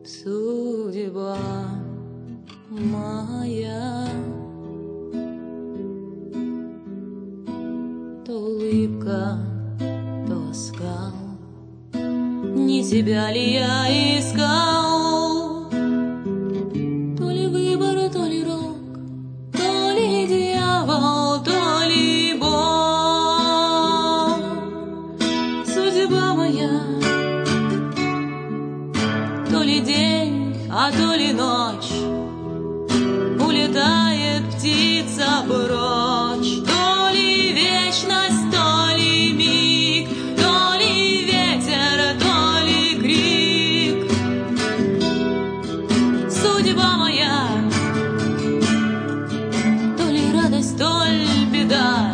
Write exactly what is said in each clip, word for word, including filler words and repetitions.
судьба моя. То улыбка, то оскал, не тебя ли я искал? То ли выбор, то ли рок, то ли дьявол, то ли Бог. Судьба моя, то ли день, а то ли ночь, улетает птица прочь. То ли вечность, то ли миг, то ли ветер, то ли крик. Судьба моя, то ли радость, то ли беда,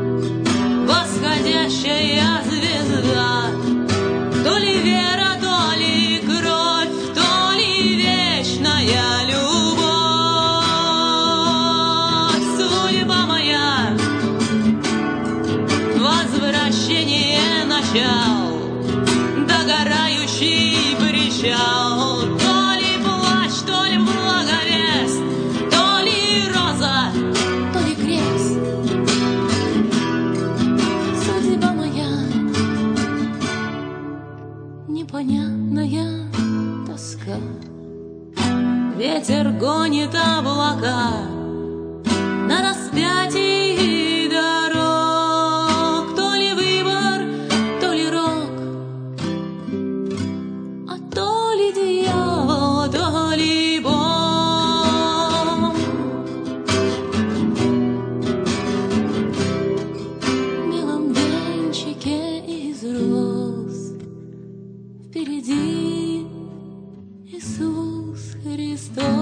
восходящая звезда. То ли вера, то ли кровь, то ли вечная любовь. Судьба моя, возвращение начал, догорающий причал. То ли плач, то ли благовест, то ли роза, то ли крест. Судьба моя, непонятная тоска. Ветер гонит облака на распятии дорог. То ли выбор, то ли рок, а то ли дьявол, то ли Бог. В белом венчике из роз впереди Иисус Христос.